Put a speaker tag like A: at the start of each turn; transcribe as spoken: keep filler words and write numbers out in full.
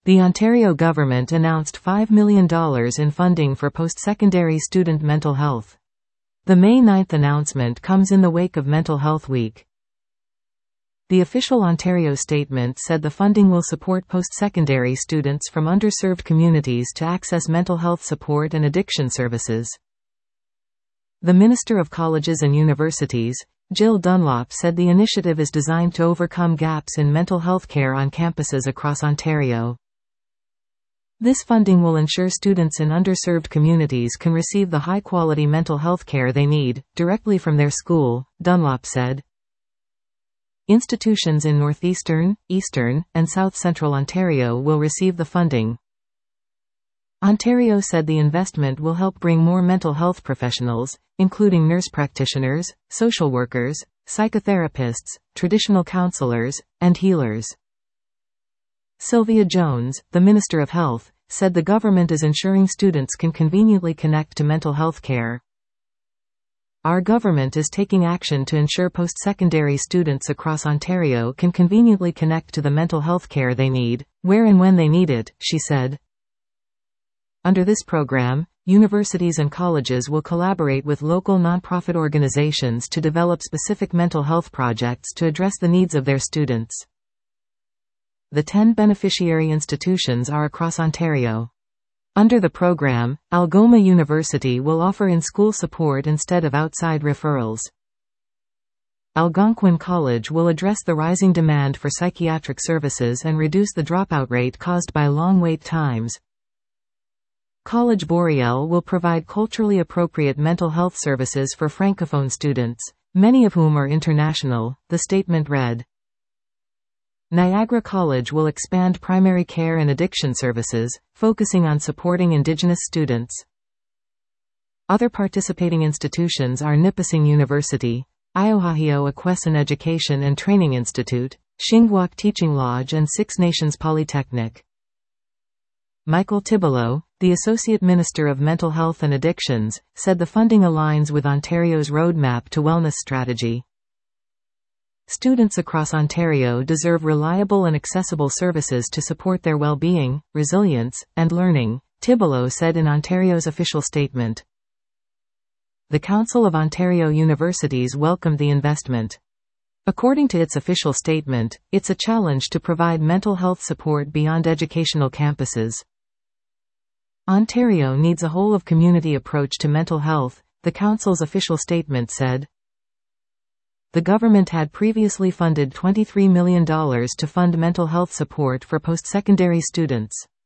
A: The Ontario government announced five million dollars in funding for post-secondary student mental health. The May ninth announcement comes in the wake of Mental Health Week. The official Ontario statement said the funding will support post-secondary students from underserved communities to access mental health support and addiction services. The Minister of Colleges and Universities, Jill Dunlop, said the initiative is designed to overcome gaps in mental health care on campuses across Ontario. This funding will ensure students in underserved communities can receive the high-quality mental health care they need, directly from their school, Dunlop said. Institutions in northeastern, eastern, and south-central Ontario will receive the funding. Ontario said the investment will help bring more mental health professionals, including nurse practitioners, social workers, psychotherapists, traditional counselors, and healers. Sylvia Jones, the Minister of Health, said the government is ensuring students can conveniently connect to mental health care. Our government is taking action to ensure post-secondary students across Ontario can conveniently connect to the mental health care they need, where and when they need it, she said. Under this program, universities and colleges will collaborate with local nonprofit organizations to develop specific mental health projects to address the needs of their students. The ten beneficiary institutions are across Ontario. Under the program, Algoma University will offer in-school support instead of outside referrals. Algonquin College will address the rising demand for psychiatric services and reduce the dropout rate caused by long wait times. College Boreal will provide culturally appropriate mental health services for Francophone students, many of whom are international, the statement read. Niagara College will expand primary care and addiction services, focusing on supporting Indigenous students. Other participating institutions are Nipissing University, Iohahio Akwesasne Education and Training Institute, Shingwauk Teaching Lodge and Six Nations Polytechnic. Michael Tibollo, the Associate Minister of Mental Health and Addictions, said the funding aligns with Ontario's roadmap to wellness strategy. Students across Ontario deserve reliable and accessible services to support their well-being, resilience, and learning, Tibollo said in Ontario's official statement. The Council of Ontario Universities welcomed the investment. According to its official statement, it's a challenge to provide mental health support beyond educational campuses. Ontario needs a whole-of-community approach to mental health, the Council's official statement said. The government had previously funded twenty-three million dollars to fund mental health support for post-secondary students.